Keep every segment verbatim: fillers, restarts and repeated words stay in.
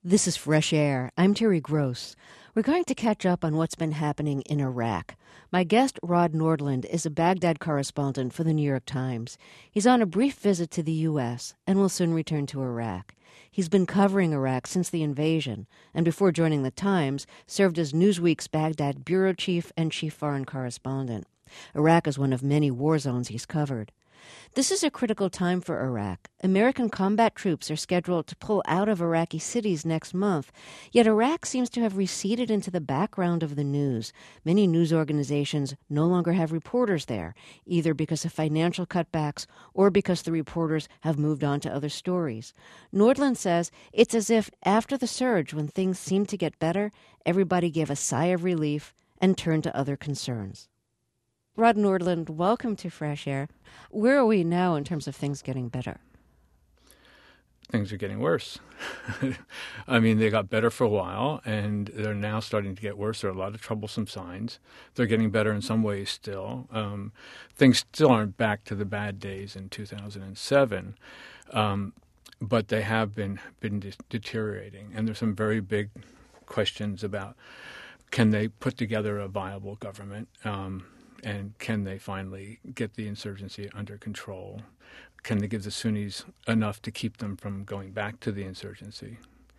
This is Fresh Air. I'm Terry Gross. We're going to catch up on what's been happening in Iraq. My guest, Rod Nordland, is a Baghdad correspondent for the New York Times. He's on a brief visit to the U S and will soon return to Iraq. He's been covering Iraq since the invasion, and before joining the Times, served as Newsweek's Baghdad bureau chief and chief foreign correspondent. Iraq is one of many war zones he's covered. This is a critical time for Iraq. American combat troops are scheduled to pull out of Iraqi cities next month, yet Iraq seems to have receded into the background of the news. Many news organizations no longer have reporters there, either because of financial cutbacks or because the reporters have moved on to other stories. Nordland says it's as if after the surge, when things seemed to get better, everybody gave a sigh of relief and turned to other concerns. Rod Nordland, welcome to Fresh Air. Where are we now in terms of things getting better? Things are getting worse. I mean, they got better for a while, and they're now starting to get worse. There are a lot of troublesome signs. They're getting better in some ways still. Um, things still aren't back to the bad days in two thousand seven, um, but they have been, been de- deteriorating. And there's some very big questions about, can they put together a viable government? Um, And can they finally get the insurgency under control? Can they give the Sunnis enough to keep them from going back to the insurgency?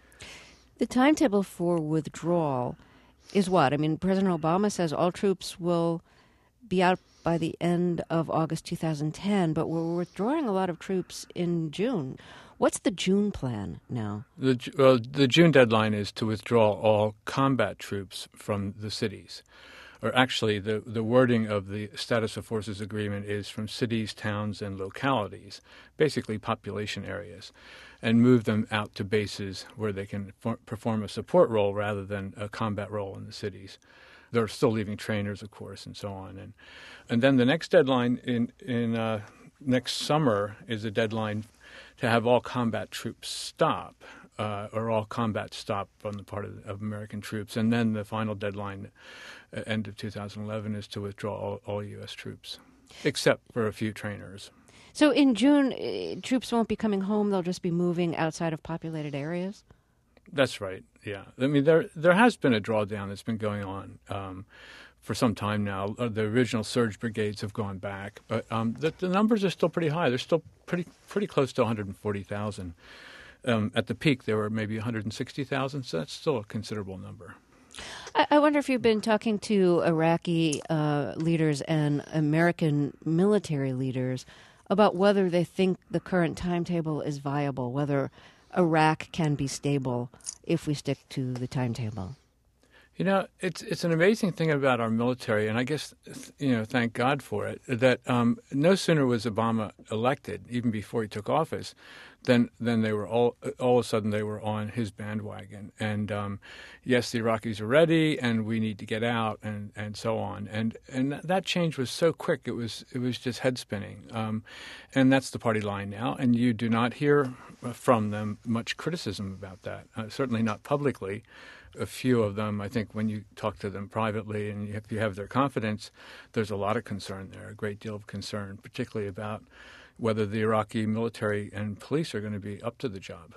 The timetable for withdrawal is what? I mean, President Obama says all troops will be out by the end of August two thousand ten, but we're withdrawing a lot of troops in June. What's the June plan now? The, well, the June deadline is to withdraw all combat troops from the cities. Or actually, the, the wording of the Status of Forces Agreement is from cities, towns, and localities, basically population areas, and move them out to bases where they can for, perform a support role rather than a combat role in the cities. They're still leaving trainers, of course, and so on. And and then the next deadline in, in uh, next summer is a deadline to have all combat troops stop. Uh, or all combat stop on the part of, of American troops. And then the final deadline, uh, end of two thousand eleven, is to withdraw all, all U S troops, except for a few trainers. So in June, uh, troops won't be coming home. They'll just be moving outside of populated areas? That's right, yeah. I mean, there there has been a drawdown that's been going on um, for some time now. Uh, the original surge brigades have gone back, but um, the, the numbers are still pretty high. They're still pretty pretty close to one hundred forty thousand. Um, at the peak, there were maybe one hundred sixty thousand, so that's still a considerable number. I, I wonder if you've been talking to Iraqi uh, leaders and American military leaders about whether they think the current timetable is viable, whether Iraq can be stable if we stick to the timetable. You know, it's it's an amazing thing about our military, and I guess, you know, thank God for it, that um, no sooner was Obama elected, even before he took office, than than they were all all of a sudden they were on his bandwagon. And um, yes, the Iraqis are ready, and we need to get out, and, and so on. And and that change was so quick; it was it was just head spinning. Um, and that's the party line now. And you do not hear from them much criticism about that. Uh, certainly not publicly. A few of them, I think, when you talk to them privately and if you have their confidence, there's a lot of concern there, a great deal of concern, particularly about whether the Iraqi military and police are going to be up to the job.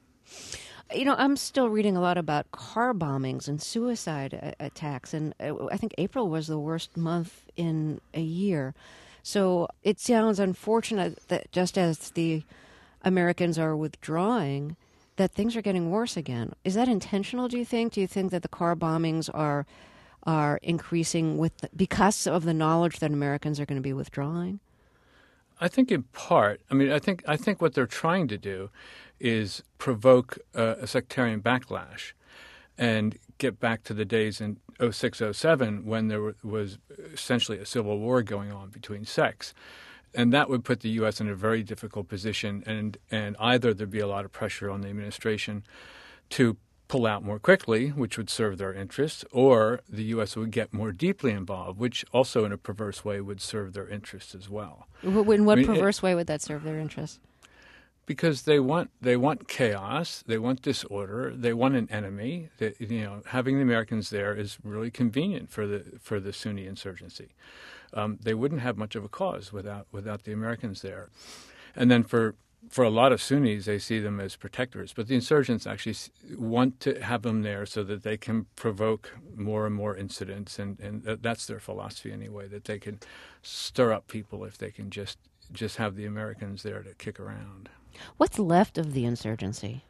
You know, I'm still reading a lot about car bombings and suicide a- attacks, and I think April was the worst month in a year. So it sounds unfortunate that just as the Americans are withdrawing, that things are getting worse again. Is that intentional, do you think? Do you think that the car bombings are are increasing with the, because of the knowledge that Americans are going to be withdrawing? I think in part. I mean, I think I think what they're trying to do is provoke uh, a sectarian backlash and get back to the days in oh six, oh seven when there were, was essentially a civil war going on between sects. And that would put the U S in a very difficult position, and, and either there'd be a lot of pressure on the administration to pull out more quickly, which would serve their interests, or the U S would get more deeply involved, which also in a perverse way would serve their interests as well. In what I mean, perverse it, way would that serve their interests? Because they want they want chaos, they want disorder, they want an enemy. That, you know, having the Americans there is really convenient for the for the Sunni insurgency. Um, they wouldn't have much of a cause without without the Americans there. And then for for a lot of Sunnis, they see them as protectors, but the insurgents actually want to have them there so that they can provoke more and more incidents, and, and that's their philosophy anyway, that they can stir up people if they can just just have the Americans there to kick around. What's left of the insurgency?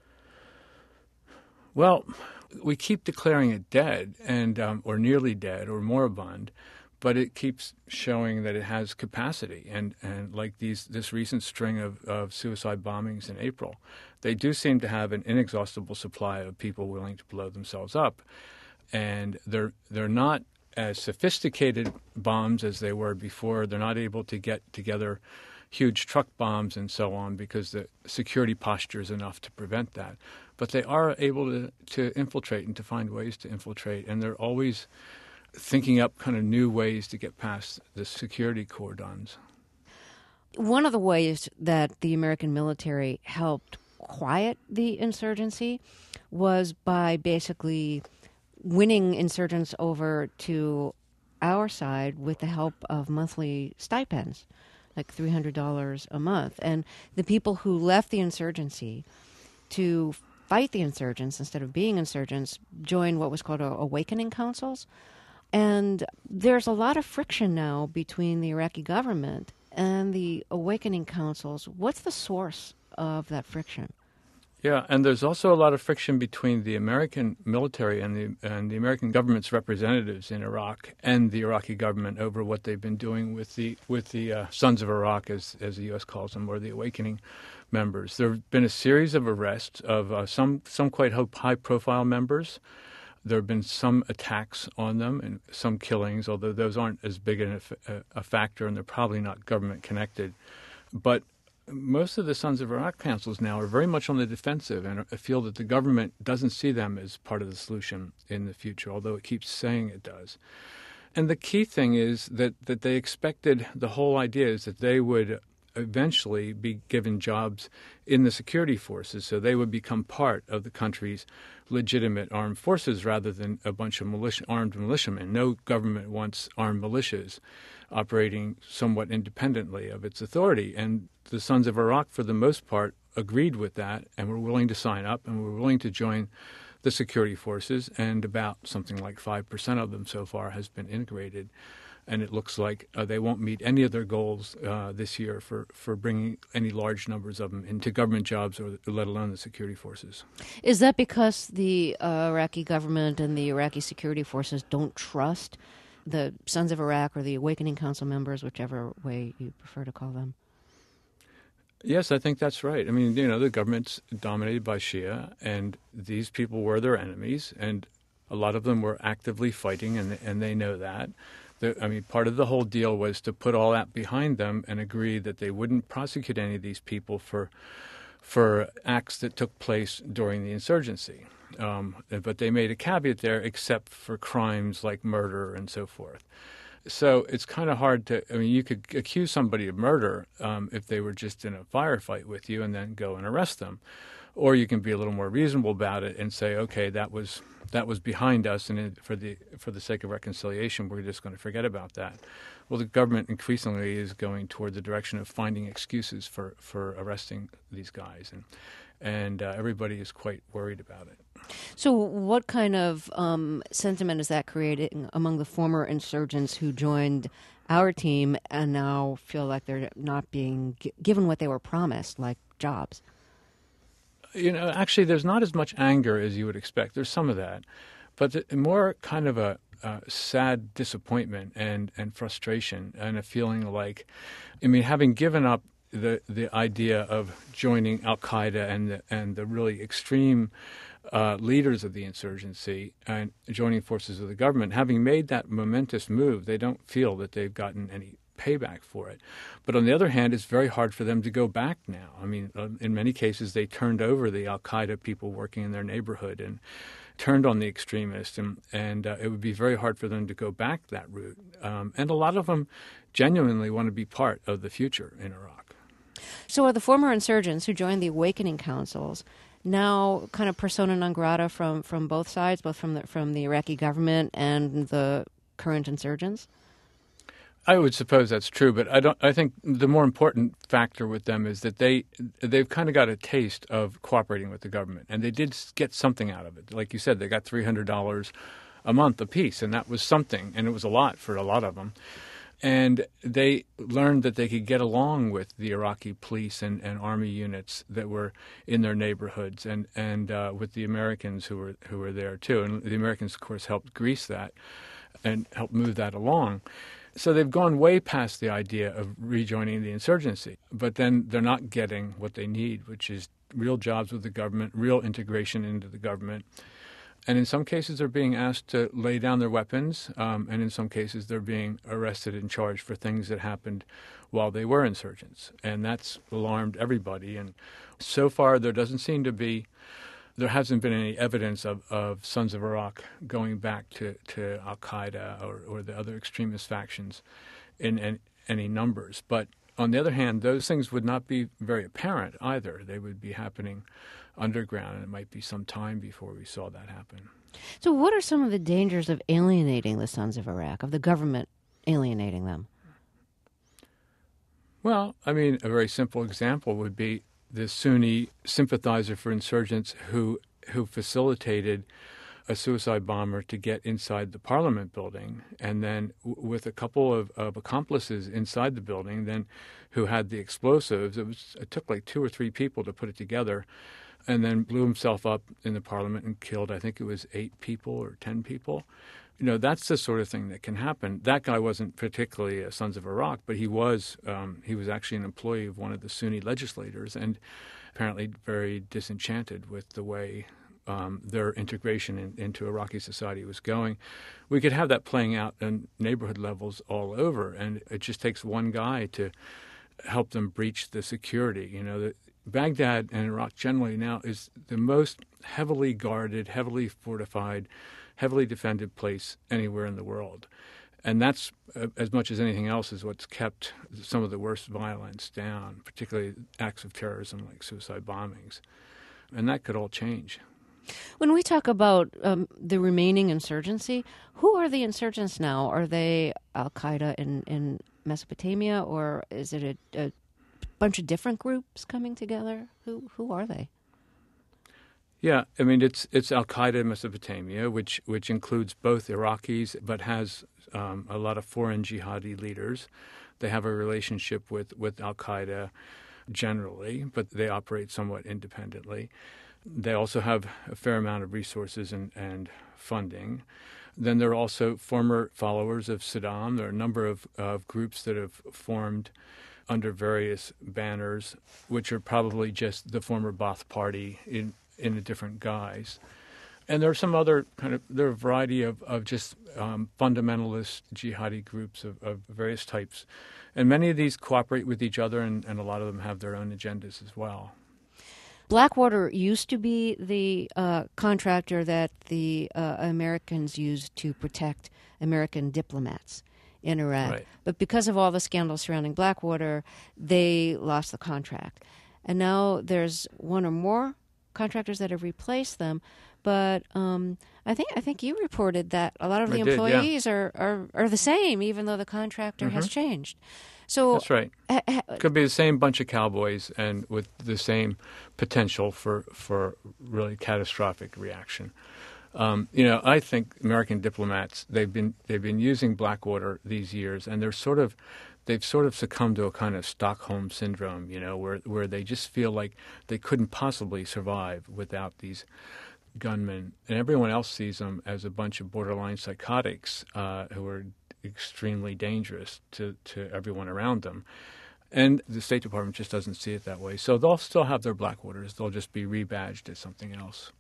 Well, we keep declaring it dead, and um, or nearly dead, or moribund, but it keeps showing that it has capacity. And, and like these this recent string of, of suicide bombings in April, they do seem to have an inexhaustible supply of people willing to blow themselves up. And they're they're not as sophisticated bombs as they were before. They're not able to get together huge truck bombs and so on because the security posture is enough to prevent that. But they are able to, to infiltrate and to find ways to infiltrate. And they're always thinking up kind of new ways to get past the security cordons. One of the ways that the American military helped quiet the insurgency was by basically winning insurgents over to our side with the help of monthly stipends, like three hundred dollars a month. And the people who left the insurgency to fight the insurgents instead of being insurgents joined what was called a, awakening councils. And there's a lot of friction now between the Iraqi government and the awakening councils. What's the source of that friction? Yeah, and there's also a lot of friction between the American military and the and the American government's representatives in Iraq and the Iraqi government over what they've been doing with the with the uh, Sons of Iraq, as as the U S calls them, or the awakening members. There have been a series of arrests of uh, some some quite high-profile members. There have been some attacks on them and some killings, although those aren't as big a, a factor, and they're probably not government-connected. But most of the Sons of Iraq councils now are very much on the defensive and feel that the government doesn't see them as part of the solution in the future, although it keeps saying it does. And the key thing is that, that they expected, the whole idea is that they would eventually be given jobs in the security forces, so they would become part of the country's legitimate armed forces rather than a bunch of militia, armed militiamen. No government wants armed militias operating somewhat independently of its authority. And the Sons of Iraq, for the most part, agreed with that and were willing to sign up and were willing to join the security forces. And about something like five percent of them so far has been integrated. And it looks like uh, they won't meet any of their goals uh, this year for, for bringing any large numbers of them into government jobs, or let alone the security forces. Is that because the uh, Iraqi government and the Iraqi security forces don't trust the Sons of Iraq or the Awakening Council members, whichever way you prefer to call them? Yes, I think that's right. I mean, you know, the government's dominated by Shia, and these people were their enemies, and a lot of them were actively fighting, and and they know that. The, I mean, part of the whole deal was to put all that behind them and agree that they wouldn't prosecute any of these people for for acts that took place during the insurgency. Um, but they made a caveat there, except for crimes like murder and so forth. So it's kind of hard to, I mean, you could accuse somebody of murder um, if they were just in a firefight with you and then go and arrest them. Or you can be a little more reasonable about it and say, okay, that was that was behind us, and it, for the for the sake of reconciliation, we're just going to forget about that. Well, the government increasingly is going toward the direction of finding excuses for, for arresting these guys, and and uh, everybody is quite worried about it. So what kind of um, sentiment is that creating among the former insurgents who joined our team and now feel like they're not being g- given what they were promised, like jobs? You know, actually, there's not as much anger as you would expect. There's some of that, but the, more kind of a, a sad disappointment and, and frustration, and a feeling like, I mean, having given up the the idea of joining Al Qaeda and the, and the really extreme uh, leaders of the insurgency and joining forces of the government, having made that momentous move, they don't feel that they've gotten any payback for it. But on the other hand, it's very hard for them to go back now. I mean, uh, in many cases, they turned over the Al-Qaeda people working in their neighborhood and turned on the extremists, and, and uh, it would be very hard for them to go back that route. Um, and a lot of them genuinely want to be part of the future in Iraq. So are the former insurgents who joined the Awakening Councils now kind of persona non grata from, from both sides, both from the, from the Iraqi government and the current insurgents? I would suppose that's true, but I don't. I think the more important factor with them is that they they've kind of got a taste of cooperating with the government, and they did get something out of it. Like you said, they got three hundred dollars a month apiece, and that was something, and it was a lot for a lot of them. And they learned that they could get along with the Iraqi police and, and army units that were in their neighborhoods, and and uh, with the Americans who were who were there too. And the Americans, of course, helped grease that and helped move that along. So they've gone way past the idea of rejoining the insurgency, but then they're not getting what they need, which is real jobs with the government, real integration into the government. And in some cases, they're being asked to lay down their weapons, um, and in some cases, they're being arrested and charged for things that happened while they were insurgents. And that's alarmed everybody. And so far, there doesn't seem to be There hasn't been any evidence of, of Sons of Iraq going back to, to al-Qaeda or, or the other extremist factions in, in any numbers. But on the other hand, those things would not be very apparent either. They would be happening underground, and it might be some time before we saw that happen. So what are some of the dangers of alienating the Sons of Iraq, of the government alienating them? Well, I mean, a very simple example would be the Sunni sympathizer for insurgents who who facilitated a suicide bomber to get inside the parliament building, and then w- with a couple of, of accomplices inside the building, then who had the explosives. It was it took like two or three people to put it together, and then blew himself up in the parliament and killed, I think it was eight people or ten people. You know, that's the sort of thing that can happen. That guy wasn't particularly a Sons of Iraq, but he was um, he was actually an employee of one of the Sunni legislators, and apparently very disenchanted with the way um, their integration in, into Iraqi society was going. We could have that playing out in neighborhood levels all over, and it just takes one guy to help them breach the security. You know, the, Baghdad and Iraq generally now is the most heavily guarded, heavily fortified, heavily defended place anywhere in the world. And that's, uh, as much as anything else, is what's kept some of the worst violence down, particularly acts of terrorism like suicide bombings. And that could all change. When we talk about um, the remaining insurgency, who are the insurgents now? Are they al-Qaeda in, in Mesopotamia, or is it a, a bunch of different groups coming together? Who who are they? Yeah, I mean, it's it's al-Qaeda in Mesopotamia, which which includes both Iraqis, but has um, a lot of foreign jihadi leaders. They have a relationship with, with al-Qaeda generally, but they operate somewhat independently. They also have a fair amount of resources and, and funding. Then there are also former followers of Saddam. There are a number of, of groups that have formed under various banners, which are probably just the former Ba'ath Party in in a different guise. And there are some other kind of, there are a variety of, of just um, fundamentalist jihadi groups of, of various types. And many of these cooperate with each other, and, and a lot of them have their own agendas as well. Blackwater used to be the uh, contractor that the uh, Americans used to protect American diplomats in Iraq. Right. But because of all the scandals surrounding Blackwater, they lost the contract. And now there's one or more contractors that have replaced them, but um, I think I think you reported that a lot of the I did, employees yeah. are, are, are the same, even though the contractor Mm-hmm. has changed. So That's right. Ha, ha, Could be the same bunch of cowboys and with the same potential for, for really catastrophic reaction. Um, you know, I think American diplomats, they've been they've been using Blackwater these years, and they're sort of they've sort of succumbed to a kind of Stockholm syndrome, you know, where where they just feel like they couldn't possibly survive without these gunmen, and everyone else sees them as a bunch of borderline psychotics uh, who are extremely dangerous to, to everyone around them. And the State Department just doesn't see it that way. So they'll still have their Blackwaters. They'll just be rebadged as something else.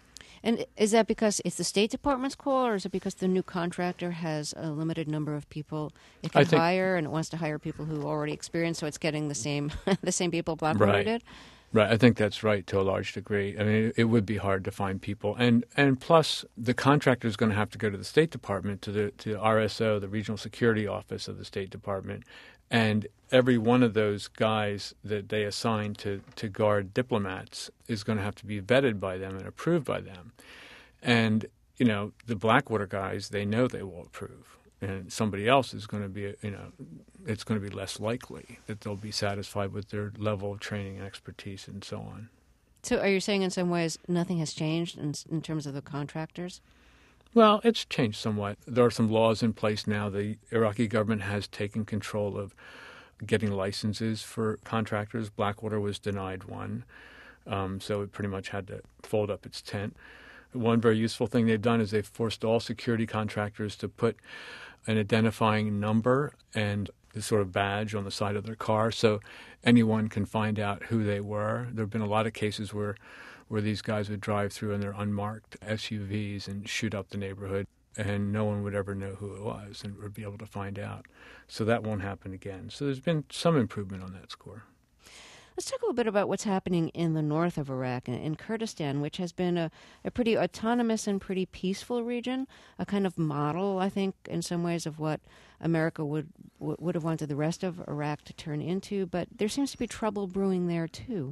And is that because it's the State Department's call, or is it because the new contractor has a limited number of people it can I think, hire, and it wants to hire people who already experience, so it's getting the same the same people Blackwater right. did? Right, I think that's right to a large degree. I mean, it, it would be hard to find people, and and plus the contractor is going to have to go to the State Department, to the to R S O, the Regional Security Office of the State Department, and every one of those guys that they assign to, to guard diplomats is going to have to be vetted by them and approved by them. And, you know, the Blackwater guys, they know they will approve. and somebody else is going to be, you know, it's going to be less likely that they'll be satisfied with their level of training and expertise and so on. So are you saying in some ways nothing has changed in, in terms of the contractors? Well, it's changed somewhat. There are some laws in place now. The Iraqi government has taken control of getting licenses for contractors. Blackwater was denied one, um, so it pretty much had to fold up its tent. One very useful thing they've done is they've forced all security contractors to put an identifying number and the sort of badge on the side of their car so anyone can find out who they were. There have been a lot of cases where, where these guys would drive through in their unmarked S U Vs and shoot up the neighborhood, and no one would ever know who it was and would be able to find out. So that won't happen again. So there's been some improvement on that score. Let's talk a little bit about what's happening in the north of Iraq, in Kurdistan, which has been a, a pretty autonomous and pretty peaceful region, a kind of model, I think, in some ways of what America would would have wanted the rest of Iraq to turn into. But there seems to be trouble brewing there, too.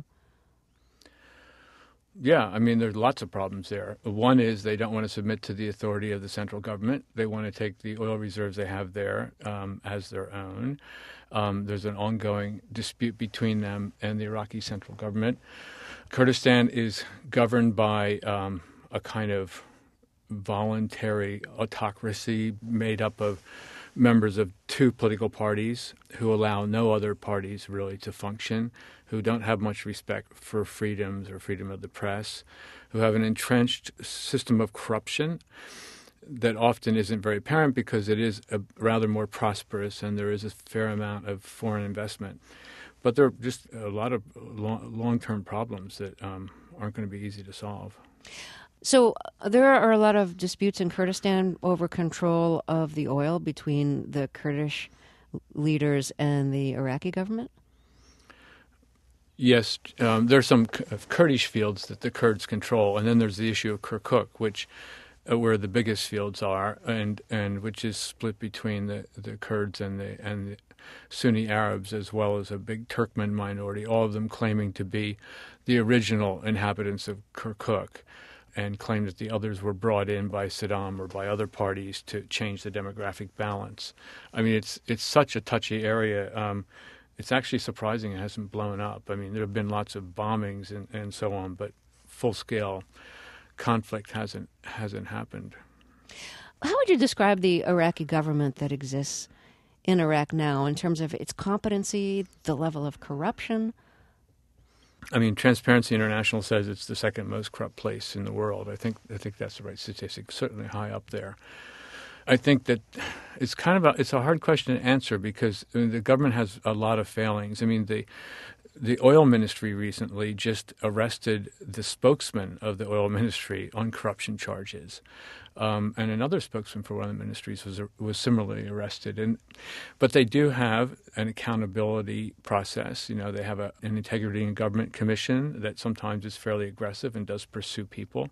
Yeah, I mean, there's lots of problems there. One is they don't want to submit to the authority of the central government. They want to take the oil reserves they have there um, as their own. Um, there's an ongoing dispute between them and the Iraqi central government. Kurdistan is governed by um, a kind of voluntary autocracy made up of members of two political parties who allow no other parties really to function, who don't have much respect for freedoms or freedom of the press, who have an entrenched system of corruption that often isn't very apparent because it is a rather more prosperous and there is a fair amount of foreign investment. But there are just a lot of long-term problems that um, aren't going to be easy to solve. So there are a lot of disputes in Kurdistan over control of the oil between the Kurdish leaders and the Iraqi government? Yes, um, there are some Kurdish fields that the Kurds control, and then there's the issue of Kirkuk, which uh, where the biggest fields are, and, and which is split between the, the Kurds and the and the Sunni Arabs, as well as a big Turkmen minority, all of them claiming to be the original inhabitants of Kirkuk, and claim that the others were brought in by Saddam or by other parties to change the demographic balance. I mean, it's it's such a touchy area. Um, it's actually surprising it hasn't blown up. I mean, there have been lots of bombings and, and so on, but full-scale conflict hasn't hasn't happened. How would you describe the Iraqi government that exists in Iraq now in terms of its competency, the level of corruption? I mean, Transparency International says it's the second most corrupt place in the world. I think I think that's the right statistic, certainly high up there. I think that it's kind of a, it's a hard question to answer because I mean, the government has a lot of failings. I mean, the the oil ministry recently just arrested the spokesman of the oil ministry on corruption charges. Um, and another spokesman for one of the ministries was was similarly arrested. And but they do have an accountability process. You know, they have a, an integrity in government commission that sometimes is fairly aggressive and does pursue people.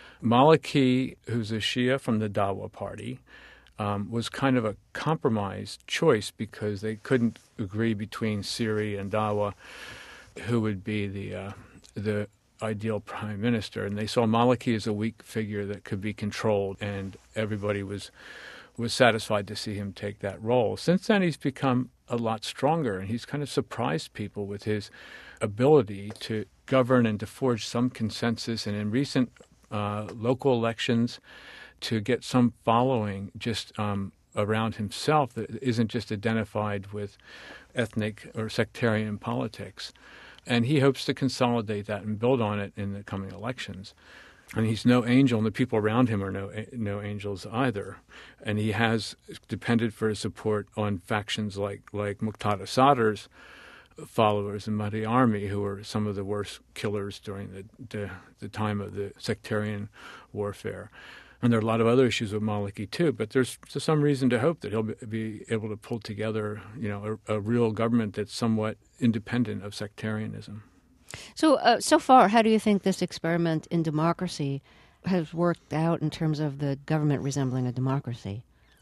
Maliki, who's a Shia from the Dawa party, um, was kind of a compromise choice because they couldn't agree between Siri and Dawa who would be the uh, the ideal prime minister, and they saw Maliki as a weak figure that could be controlled, and everybody was was satisfied to see him take that role. Since then, he's become a lot stronger, and he's kind of surprised people with his ability to govern and to forge some consensus, and in recent uh, local elections, to get some following just um, around himself that isn't just identified with ethnic or sectarian politics. And he hopes to consolidate that and build on it in the coming elections. And he's no angel, and the people around him are no no angels either. And he has depended for his support on factions like like Muqtada Sadr's followers and Mahdi Army, who were some of the worst killers during the, the the time of the sectarian warfare. And there are a lot of other issues with Maliki too, but there's some reason to hope that he'll be able to pull together, you know, a, a real government that's somewhat independent of sectarianism. So, uh, so far, how do you think this experiment in democracy has worked out in terms of the government resembling a democracy?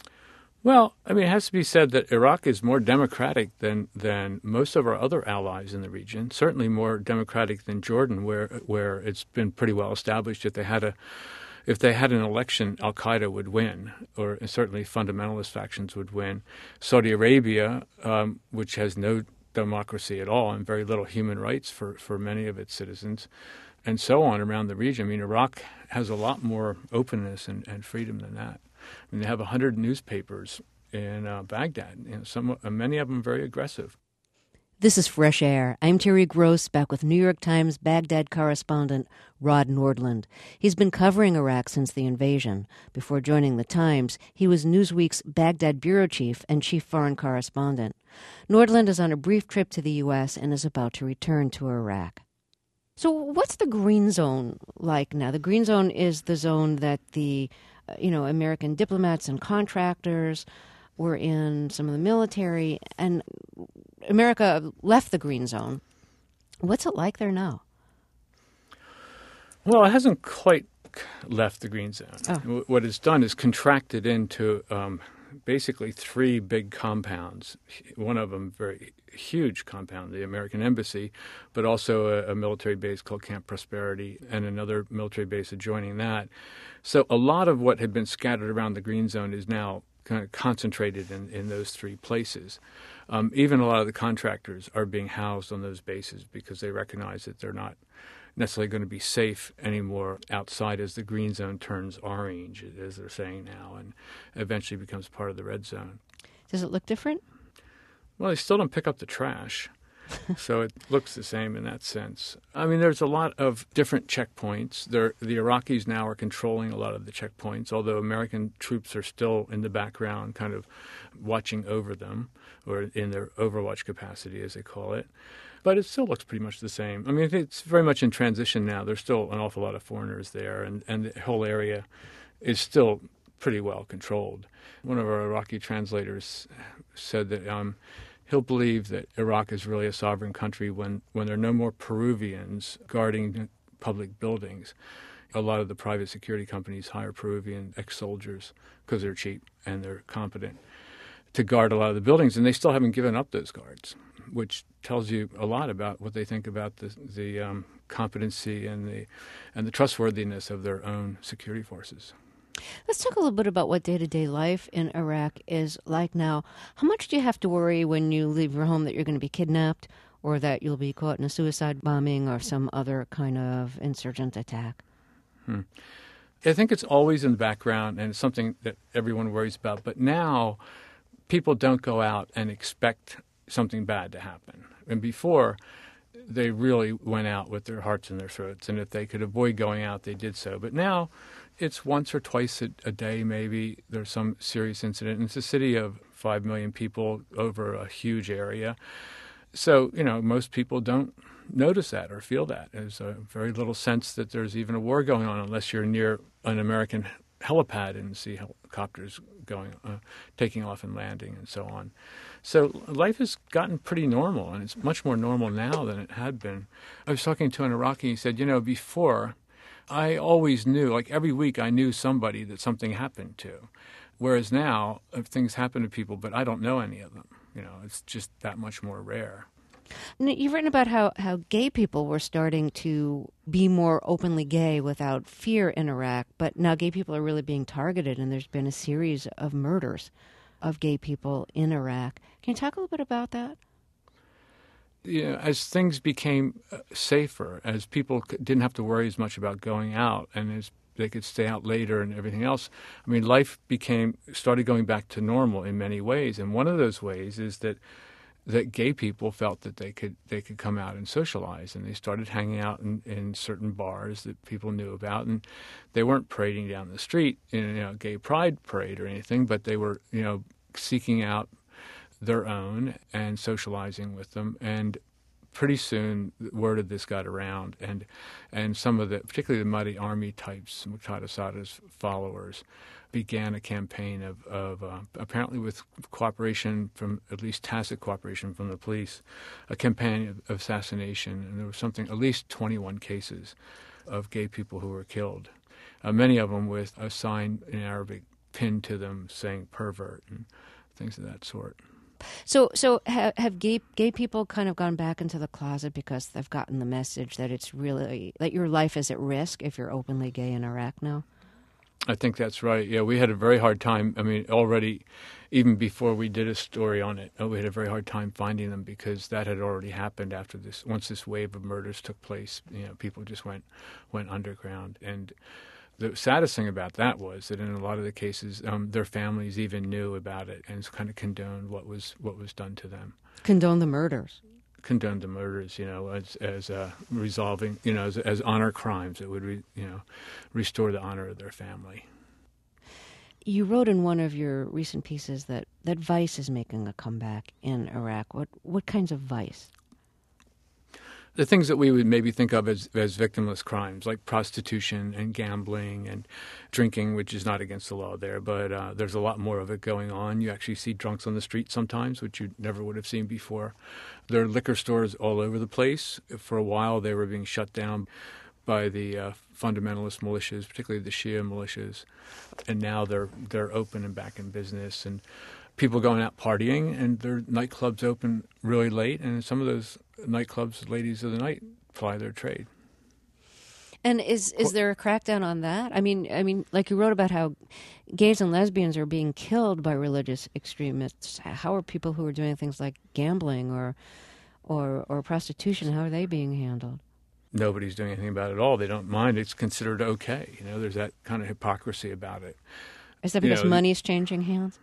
Well, I mean, it has to be said that Iraq is more democratic than than most of our other allies in the region. Certainly more democratic than Jordan, where where it's been pretty well established that they had a if they had an election, Al-Qaeda would win, or certainly fundamentalist factions would win. Saudi Arabia, um, which has no democracy at all and very little human rights for, for many of its citizens, and so on around the region. I mean, Iraq has a lot more openness and, and freedom than that. I mean, they have one hundred newspapers in uh, Baghdad, you know, some, uh, many of them very aggressive. This is Fresh Air. I'm Terry Gross, back with New York Times Baghdad correspondent Rod Nordland. He's been covering Iraq since the invasion. Before joining the Times, he was Newsweek's Baghdad bureau chief and chief foreign correspondent. Nordland is on a brief trip to the U S and is about to return to Iraq. So what's the Green Zone like now? The Green Zone is the zone that the, uh, you know, American diplomats and contractors were in, some of the military, and America left the Green Zone. What's it like there now? Well, it hasn't quite left the Green Zone. Oh. What it's done is contracted into um, basically three big compounds. One of them very huge compound, the American Embassy, but also a, a military base called Camp Prosperity and another military base adjoining that. So a lot of what had been scattered around the Green Zone is now kind of concentrated in, in those three places. Um, even a lot of the contractors are being housed on those bases because they recognize that they're not necessarily going to be safe anymore outside as the Green Zone turns orange, as they're saying now, and eventually becomes part of the Red Zone. Does it look different? Well, they still don't pick up the trash, so it looks the same in that sense. I mean, there's a lot of different checkpoints. There, the Iraqis now are controlling a lot of the checkpoints, although American troops are still in the background kind of watching over them, or in their overwatch capacity, as they call it. But it still looks pretty much the same. I mean, it's very much in transition now. There's still an awful lot of foreigners there, and, and the whole area is still pretty well controlled. One of our Iraqi translators said that um, he'll believe that Iraq is really a sovereign country when, when there are no more Peruvians guarding public buildings. A lot of the private security companies hire Peruvian ex-soldiers because they're cheap and they're competent to guard a lot of the buildings, and they still haven't given up those guards, which tells you a lot about what they think about the, the um, competency and the and the trustworthiness of their own security forces. Let's talk a little bit about what day-to-day life in Iraq is like now. How much do you have to worry when you leave your home that you're going to be kidnapped or that you'll be caught in a suicide bombing or some other kind of insurgent attack? Hmm. I think it's always in the background, and it's something that everyone worries about. But now people don't go out and expect something bad to happen. And before, they really went out with their hearts in their throats, and if they could avoid going out, they did so. But now it's once or twice a, a day, maybe, there's some serious incident. And it's a city of five million people over a huge area. So, you know, most people don't notice that or feel that. There's a very little sense that there's even a war going on unless you're near an American helipad and see helicopters going, uh, taking off and landing and so on. So life has gotten pretty normal, and it's much more normal now than it had been. I was talking to an Iraqi, he said, you know, before, I always knew, like every week I knew somebody that something happened to. Whereas now, if things happen to people, but I don't know any of them. You know, it's just that much more rare. You've written about how, how gay people were starting to be more openly gay without fear in Iraq, but now gay people are really being targeted, and there's been a series of murders of gay people in Iraq. Can you talk a little bit about that? You know, as things became safer, as people didn't have to worry as much about going out, and as they could stay out later and everything else, I mean, life became started going back to normal in many ways. And one of those ways is that that gay people felt that they could they could come out and socialize, and they started hanging out in, in certain bars that people knew about, and they weren't parading down the street in a you know, gay pride parade or anything, but they were you know seeking out their own and socializing with them. And pretty soon, word of this got around, and and some of the, particularly the Mahdi Army types, Muqtada Sadr's followers, began a campaign of, of uh, apparently with cooperation from, at least tacit cooperation from the police, a campaign of, of assassination. And there was something, at least twenty-one cases of gay people who were killed, uh, many of them with a sign in Arabic pinned to them saying pervert and things of that sort. So, so have, have gay gay people kind of gone back into the closet because they've gotten the message that it's really that your life is at risk if you're openly gay in Iraq now? I think that's right. Yeah, we had a very hard time. I mean, already, even before we did a story on it, we had a very hard time finding them because that had already happened after this. Once this wave of murders took place, you know, people just went went underground. And the saddest thing about that was that in a lot of the cases, um, their families even knew about it and kind of condoned what was what was done to them. Condone the murders. Condoned the murders, you know, as as uh, resolving, you know, as, as honor crimes that would, re, you know, restore the honor of their family. You wrote in one of your recent pieces that, that vice is making a comeback in Iraq. What what kinds of vice? The things that we would maybe think of as, as victimless crimes, like prostitution and gambling and drinking, which is not against the law there, but uh, there's a lot more of it going on. You actually see drunks on the street sometimes, which you never would have seen before. There are liquor stores all over the place. For a while, they were being shut down by the uh, fundamentalist militias, particularly the Shia militias, and now they're they're open and back in business, and people going out partying, and their nightclubs open really late, and some of those nightclubs, ladies of the night, ply their trade. And is is there a crackdown on that? I mean, I mean, like you wrote about how gays and lesbians are being killed by religious extremists. How are people who are doing things like gambling or or or prostitution? How are they being handled? Nobody's doing anything about it at all. They don't mind. It's considered okay. You know, there's that kind of hypocrisy about it. Is that because you know, money's changing hands?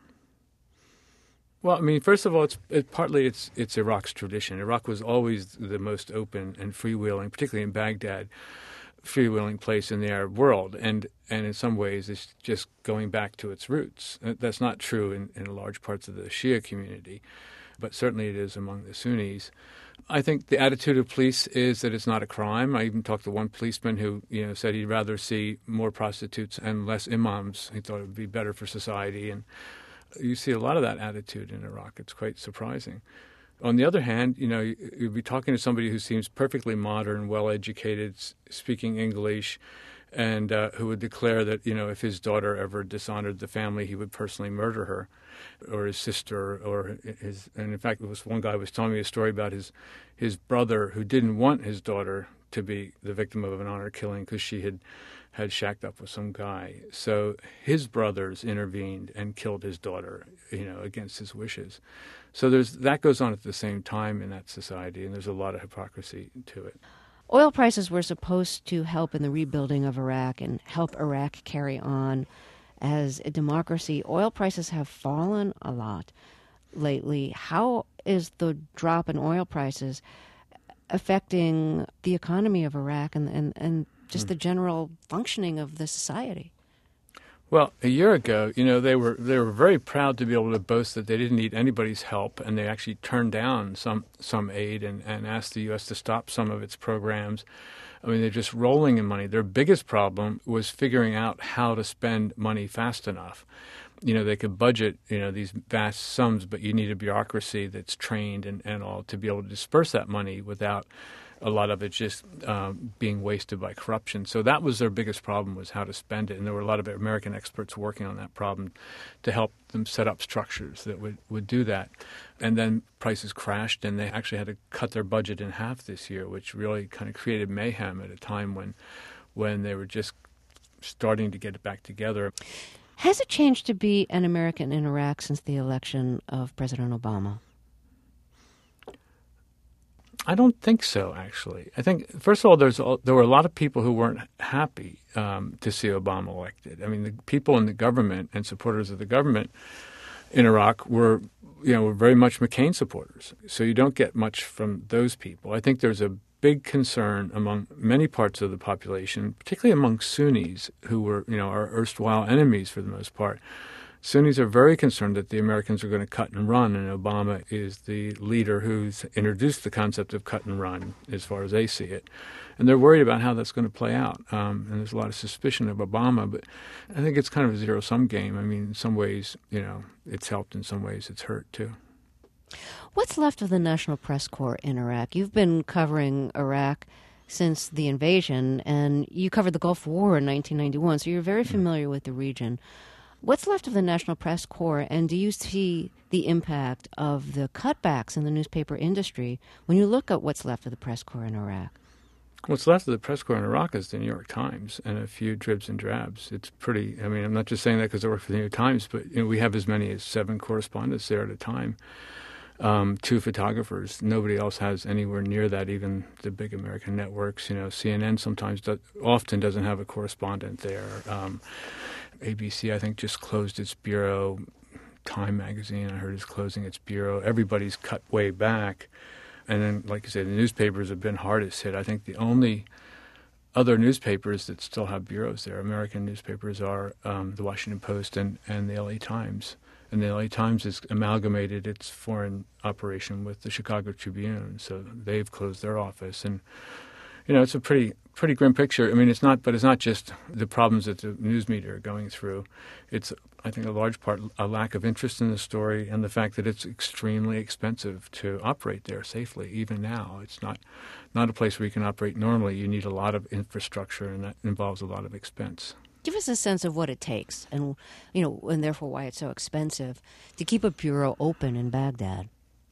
Well, I mean, first of all, it's it, partly it's it's Iraq's tradition. Iraq was always the most open and freewheeling, particularly in Baghdad, freewheeling place in the Arab world, and and in some ways, it's just going back to its roots. That's not true in, in large parts of the Shia community, but certainly it is among the Sunnis. I think the attitude of police is that it's not a crime. I even talked to one policeman who, you know, said he'd rather see more prostitutes and less imams. He thought it would be better for society, and you see a lot of that attitude in Iraq. It's quite surprising. On the other hand, you know, you'd be talking to somebody who seems perfectly modern, well-educated, speaking English, and uh, who would declare that, you know, if his daughter ever dishonored the family, he would personally murder her, or his sister, or his. And in fact, it was one guy was telling me a story about his his brother who didn't want his daughter to be the victim of an honor killing because she had had shacked up with some guy. So his brothers intervened and killed his daughter, you know, against his wishes. So there's that goes on at the same time in that society, and there's a lot of hypocrisy to it. Oil prices were supposed to help in the rebuilding of Iraq and help Iraq carry on as a democracy. Oil prices have fallen a lot lately. How is the drop in oil prices affecting the economy of Iraq and and, and just the general functioning of the society? Well, a year ago, you know, they were they were very proud to be able to boast that they didn't need anybody's help, and they actually turned down some some aid and, and asked the U S to stop some of its programs. I mean, they're just rolling in money. Their biggest problem was figuring out how to spend money fast enough. You know, they could budget, you know, these vast sums, but you need a bureaucracy that's trained and, and all to be able to disperse that money without a lot of it just um, being wasted by corruption. So that was their biggest problem, was how to spend it. And there were a lot of American experts working on that problem to help them set up structures that would, would do that. And then prices crashed, and they actually had to cut their budget in half this year, which really kind of created mayhem at a time when when they were just starting to get it back together. Has it changed to be an American in Iraq since the election of President Obama? I don't think so, actually. I think, first of all, there's a, there were a lot of people who weren't happy um, to see Obama elected. I mean, the people in the government and supporters of the government in Iraq were, you know, were very much McCain supporters. So you don't get much from those people. I think there's a big concern among many parts of the population, particularly among Sunnis, who were, you know, our erstwhile enemies for the most part. Sunnis are very concerned that the Americans are going to cut and run, and Obama is the leader who's introduced the concept of cut and run as far as they see it. And they're worried about how that's going to play out. Um, and there's a lot of suspicion of Obama, but I think it's kind of a zero-sum game. I mean, in some ways, you know, it's helped. In some ways, it's hurt, too. What's left of the National Press Corps in Iraq? You've been covering Iraq since the invasion, and you covered the Gulf War in nineteen ninety-one, so you're very familiar with the region. What's left of the National Press Corps, and do you see the impact of the cutbacks in the newspaper industry when you look at what's left of the Press Corps in Iraq? What's left of the press corps in Iraq is the New York Times and a few dribs and drabs. It's pretty, I mean, I'm not just saying that because I work for the New York Times, but you know, we have as many as seven correspondents there at a time, um, two photographers. Nobody else has anywhere near that, even the big American networks. You know, C N N sometimes, do, often doesn't have a correspondent there. Um, A B C, I think, just closed its bureau. Time magazine, I heard, is closing its bureau. Everybody's cut way back. And then, like I said, the newspapers have been hardest hit. I think the only other newspapers that still have bureaus there, American newspapers, are um, the Washington Post and, and the L A Times. And the L A Times has amalgamated its foreign operation with the Chicago Tribune, so they've closed their office. And you know, it's a pretty pretty grim picture. I mean, it's not, but it's not just the problems that the news media are going through. It's, I think, a large part a lack of interest in the story and the fact that it's extremely expensive to operate there safely. Even now, it's not not a place where you can operate normally. You need a lot of infrastructure, and that involves a lot of expense. Give us a sense of what it takes, and you know, and therefore why it's so expensive to keep a bureau open in Baghdad.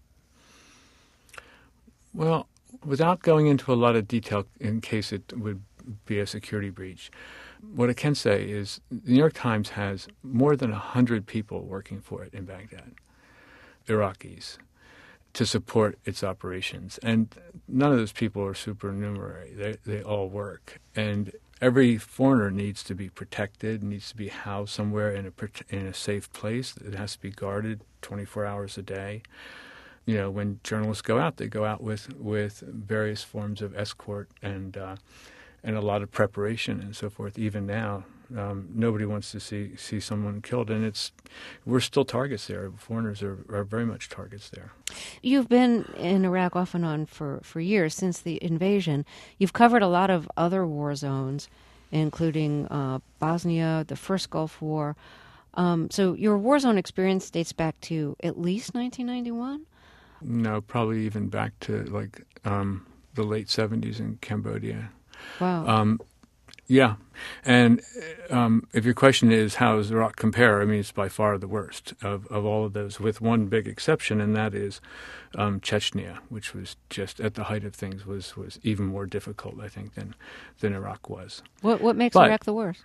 Well, without going into a lot of detail in case it would be a security breach, what I can say is the New York Times has more than one hundred people working for it in Baghdad, Iraqis, to support its operations. And none of those people are supernumerary. They, they all work. And every foreigner needs to be protected, needs to be housed somewhere in a, in a safe place. It has to be guarded twenty-four hours a day. You know, when journalists go out, they go out with, with various forms of escort and uh, and a lot of preparation and so forth. Even now, um, nobody wants to see see someone killed, and it's we're still targets there. Foreigners are, are very much targets there. You've been in Iraq off and on for, for years since the invasion. You've covered a lot of other war zones, including uh, Bosnia, the first Gulf War. Um, so your war zone experience dates back to at least nineteen ninety-one? No, probably even back to like um, the late seventies in Cambodia. Wow. Um, yeah. And um, if your question is how does Iraq compare, I mean, it's by far the worst of, of all of those, with one big exception, and that is um, Chechnya, which was just at the height of things was, was even more difficult, I think, than, than Iraq was. What, what makes but, Iraq the worst?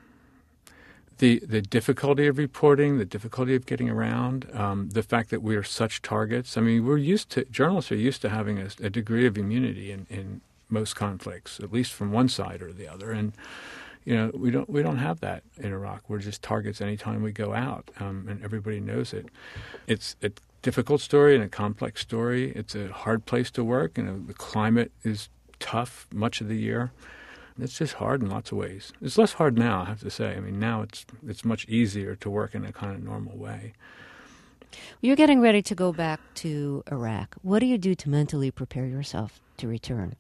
The the difficulty of reporting, the difficulty of getting around, um, the fact that we are such targets. I mean, we're used to, journalists are used to having a, a degree of immunity in, in most conflicts, at least from one side or the other. And, you know, we don't we don't have that in Iraq. We're just targets anytime we go out, um, and everybody knows it. It's a difficult story and a complex story. It's a hard place to work. You know, the climate is tough much of the year. It's just hard in lots of ways. It's less hard now, I have to say. I mean, now it's it's much easier to work in a kind of normal way. You're getting ready to go back to Iraq. What do you do to mentally prepare yourself to return?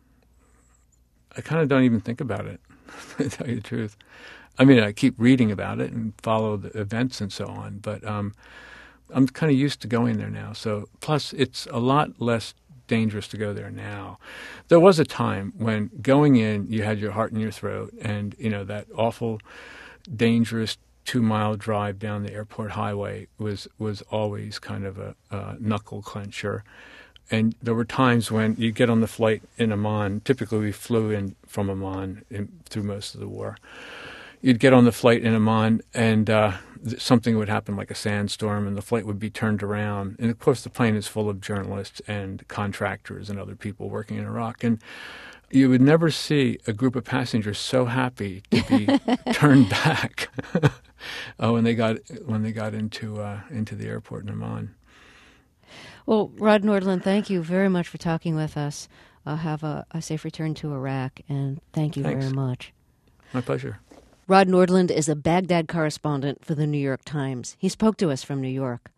I kind of don't even think about it, to tell you the truth. I mean, I keep reading about it and follow the events and so on, but um, I'm kind of used to going there now. So, plus, it's a lot less dangerous to go there now. There was a time when going in, you had your heart in your throat, and you know that awful, dangerous two-mile drive down the airport highway was was always kind of a, a knuckle clencher. And there were times when you get on the flight in Amman. Typically, we flew in from Amman in, through most of the war. You'd get on the flight in Amman, and uh, something would happen, like a sandstorm, and the flight would be turned around. And of course, the plane is full of journalists and contractors and other people working in Iraq. And you would never see a group of passengers so happy to be turned back uh, when they got when they got into uh, into the airport in Amman. Well, Rod Nordland, thank you very much for talking with us. Uh, have a, a safe return to Iraq, and thank you Thanks. very much. My pleasure. Rod Nordland is a Baghdad correspondent for the New York Times. He spoke to us from New York.